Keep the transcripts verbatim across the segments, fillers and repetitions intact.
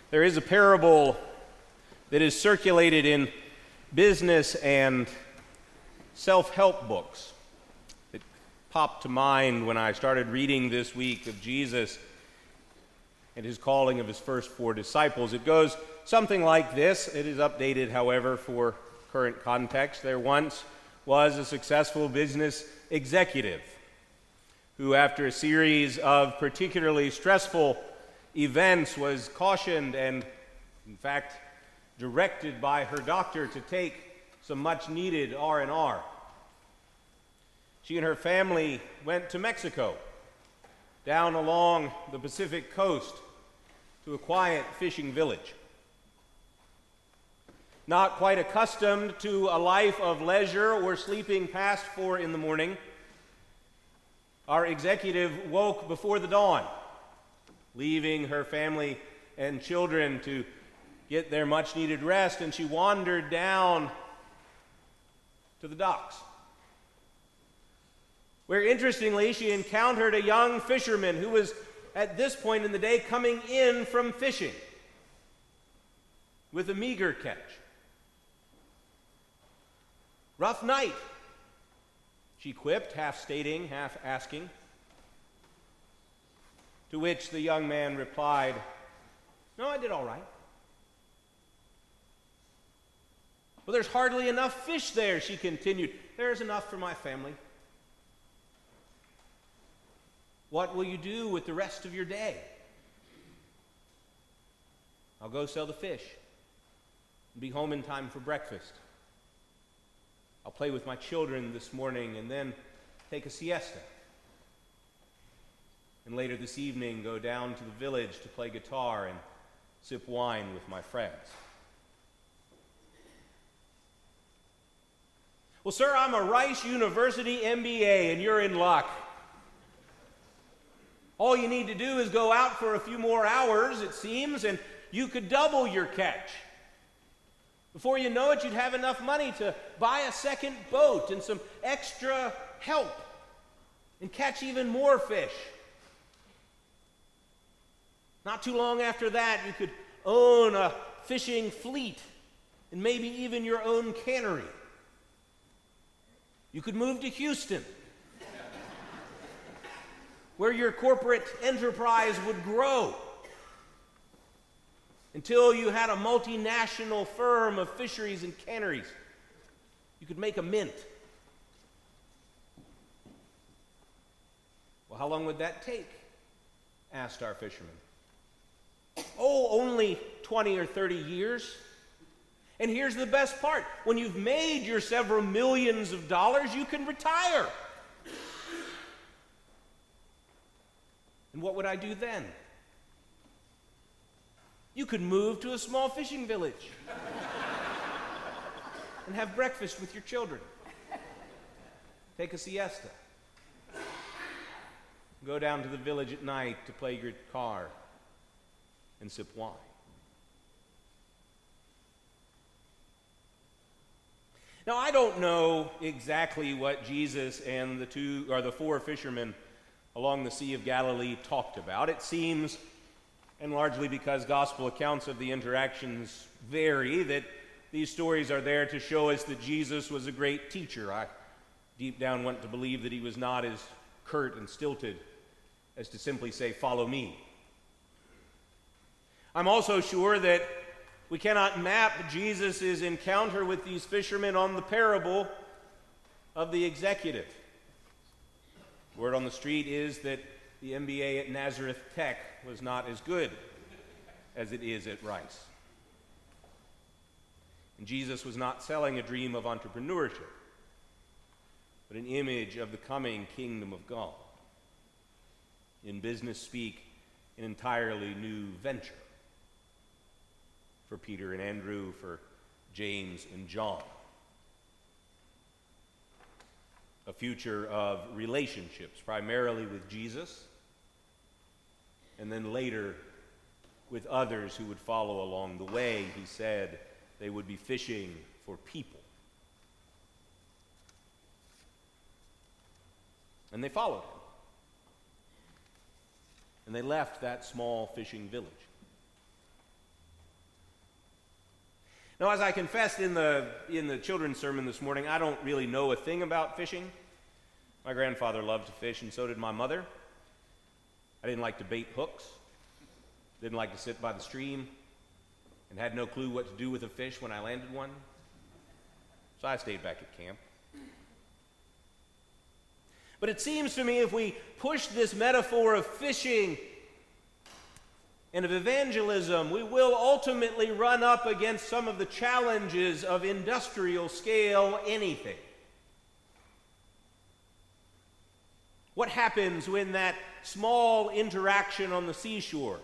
There is a parable that is circulated in business and self-help books. It popped to mind when I started reading this week of Jesus and his calling of his first four disciples. It goes something like this. It is updated, however, for current context. There once was a successful business executive who, after a series of particularly stressful events, was cautioned and, in fact, directed by her doctor to take some much-needed R and R. She and her family went to Mexico, down along the Pacific coast, to a quiet fishing village. Not quite accustomed to a life of leisure or sleeping past four in the morning, our executive woke before the dawn, leaving her family and children to get their much-needed rest, and she wandered down to the docks, where, interestingly, she encountered a young fisherman who was, at this point in the day, coming in from fishing with a meager catch. "Rough night," she quipped, half stating, half asking. To which the young man replied, "No, I did all right." "Well, there's hardly enough fish there," she continued. "There's enough for my family." "What will you do with the rest of your day?" "I'll go sell the fish and be home in time for breakfast. I'll play with my children this morning and then take a siesta. And later this evening go down to the village to play guitar and sip wine with my friends." "Well, sir, I'm a Rice University M B A and you're in luck. All you need to do is go out for a few more hours, it seems, and you could double your catch. Before you know it, you'd have enough money to buy a second boat and some extra help and catch even more fish. Not too long after that, you could own a fishing fleet and maybe even your own cannery. You could move to Houston, where your corporate enterprise would grow until you had a multinational firm of fisheries and canneries. You could make a mint. Well, how long would that take?" asked our fisherman. "Oh, only twenty or thirty years. And here's the best part. When you've made your several millions of dollars, you can retire." "And what would I do then?" "You could move to a small fishing village and have breakfast with your children, take a siesta, go down to the village at night to play your guitar and sip wine." Now, I don't know exactly what Jesus and the two or the four fishermen along the Sea of Galilee talked about. It seems, and largely because gospel accounts of the interactions vary, that these stories are there to show us that Jesus was a great teacher. I deep down want to believe that he was not as curt and stilted as to simply say, "Follow me." I'm also sure that we cannot map Jesus' encounter with these fishermen on the parable of the executive. Word on the street is that the M B A at Nazareth Tech was not as good as it is at Rice. And Jesus was not selling a dream of entrepreneurship, but an image of the coming kingdom of God. In business speak, an entirely new venture for Peter and Andrew, for James and John. A future of relationships, primarily with Jesus, and then later with others who would follow along the way. He said they would be fishing for people. And they followed him. And they left that small fishing village. Now, as I confessed in the, in the children's sermon this morning, I don't really know a thing about fishing. My grandfather loved to fish, and so did my mother. I didn't like to bait hooks, didn't like to sit by the stream, and had no clue what to do with a fish when I landed one. So I stayed back at camp. But it seems to me if we push this metaphor of fishing and of evangelism, we will ultimately run up against some of the challenges of industrial scale anything. What happens when that small interaction on the seashore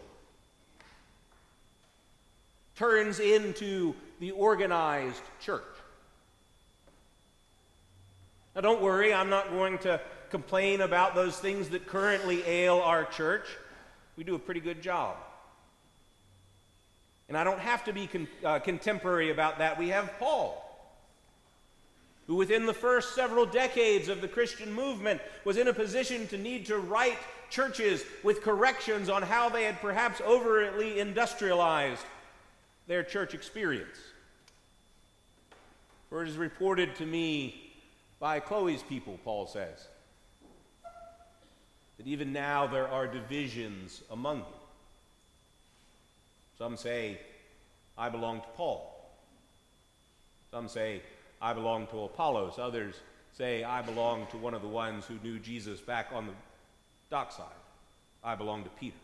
turns into the organized church? Now, don't worry, I'm not going to complain about those things that currently ail our church. We do a pretty good job. And I don't have to be con- uh, contemporary about that. We have Paul, who within the first several decades of the Christian movement was in a position to need to write churches with corrections on how they had perhaps overtly industrialized their church experience. For it is reported to me by Chloe's people, Paul says, that even now there are divisions among you. Some say, I belong to Paul. Some say, I belong to Apollos. Others say, I belong to one of the ones who knew Jesus back on the dockside. I belong to Peter.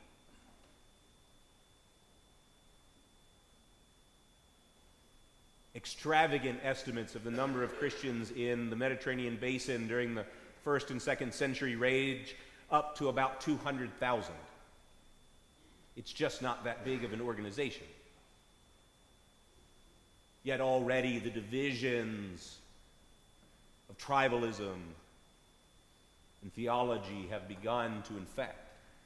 Extravagant estimates of the number of Christians in the Mediterranean basin during the first and second century range up to about two hundred thousand. It's just not that big of an organization. Yet already the divisions of tribalism and theology have begun to infect.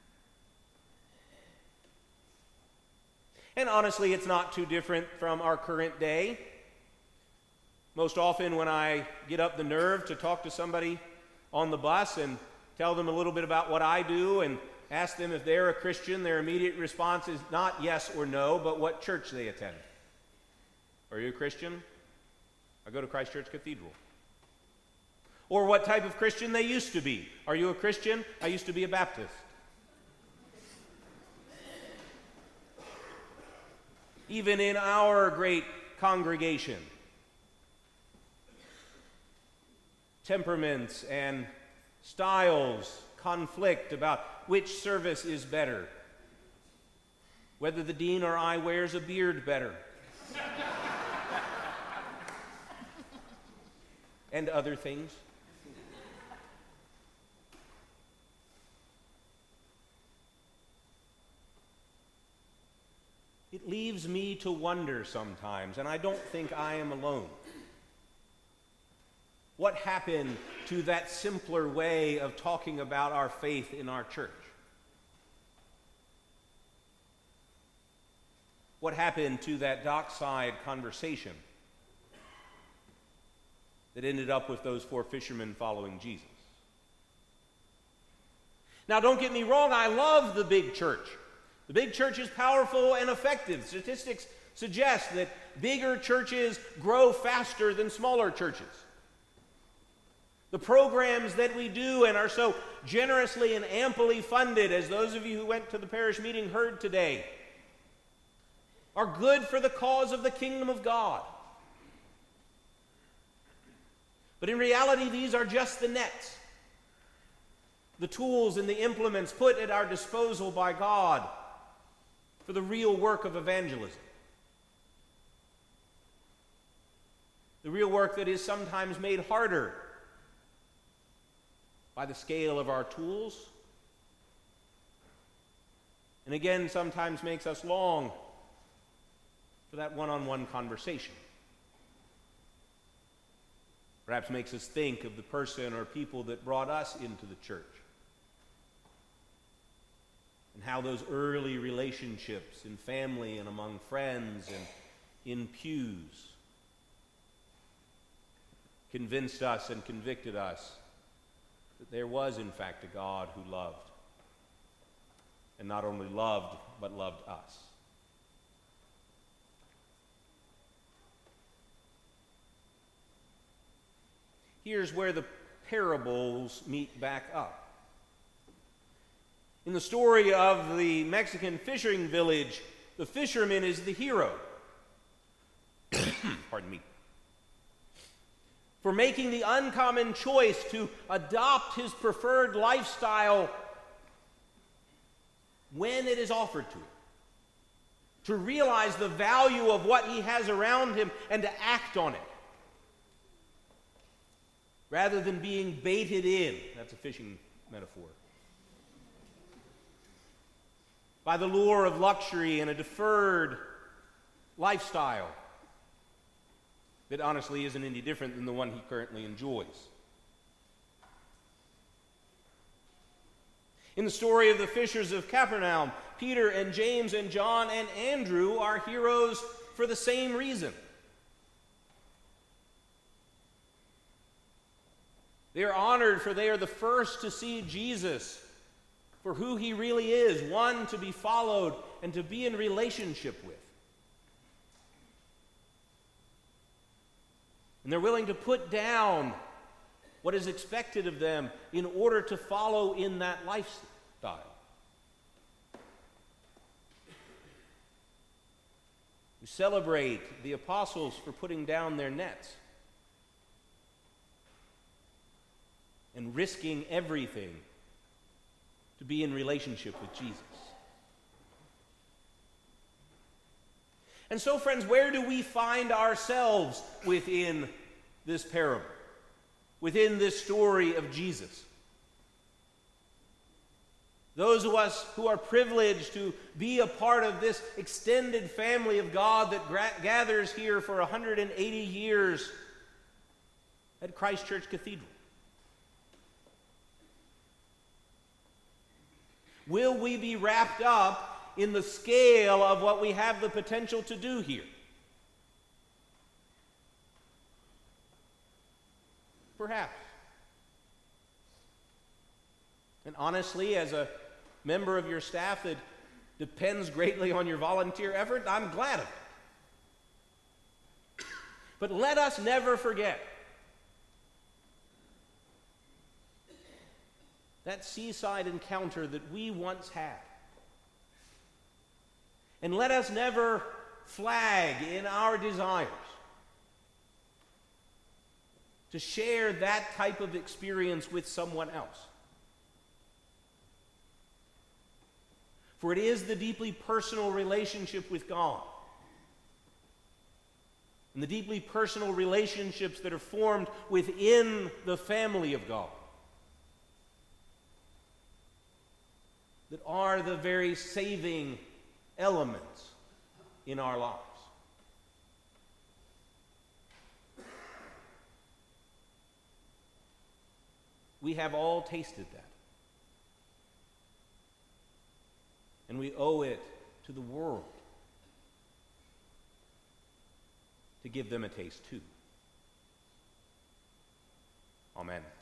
And honestly, it's not too different from our current day. Most often when I get up the nerve to talk to somebody on the bus and tell them a little bit about what I do and ask them if they're a Christian, their immediate response is not yes or no, but what church they attend. Are you a Christian? I go to Christ Church Cathedral. Or what type of Christian they used to be. Are you a Christian? I used to be a Baptist. Even in our great congregation, temperaments and styles conflict about which service is better, whether the dean or I wears a beard better, and other things. It leaves me to wonder sometimes, and I don't think I am alone. What happened to that simpler way of talking about our faith in our church? What happened to that dockside conversation that ended up with those four fishermen following Jesus? Now, don't get me wrong, I love the big church. The big church is powerful and effective. Statistics suggest that bigger churches grow faster than smaller churches. The programs that we do and are so generously and amply funded, as those of you who went to the parish meeting heard today, are good for the cause of the kingdom of God. But in reality, these are just the nets, the tools and the implements put at our disposal by God for the real work of evangelism. The real work that is sometimes made harder by the scale of our tools, and again sometimes makes us long for that one-on-one conversation. Perhaps makes us think of the person or people that brought us into the church, and how those early relationships in family and among friends and in pews convinced us and convicted us that there was, in fact, a God who loved, and not only loved, but loved us. here's where the parables meet back up. In the story of the Mexican fishing village, the fisherman is the hero. Pardon me. For making the uncommon choice to adopt his preferred lifestyle when it is offered to him. To realize the value of what he has around him and to act on it. Rather than being baited in, that's a fishing metaphor, by the lure of luxury and a deferred lifestyle that honestly isn't any different than the one he currently enjoys. In the story of the fishers of Capernaum, Peter and James and John and Andrew are heroes for the same reason. They are honored for they are the first to see Jesus for who he really is, one to be followed and to be in relationship with. And they're willing to put down what is expected of them in order to follow in that lifestyle. We celebrate the apostles for putting down their nets and risking everything to be in relationship with Jesus. And so, friends, where do we find ourselves within this parable, within this story of Jesus? Those of us who are privileged to be a part of this extended family of God that gra- gathers here for one hundred eighty years at Christ Church Cathedral. Will we be wrapped up in the scale of what we have the potential to do here? Perhaps. And honestly, as a member of your staff that depends greatly on your volunteer effort, I'm glad of it. But let us never forget that seaside encounter that we once had. And let us never flag in our desires to share that type of experience with someone else. For it is the deeply personal relationship with God and the deeply personal relationships that are formed within the family of God that are the very saving elements in our lives. We have all tasted that. And we owe it to the world to give them a taste too. Amen.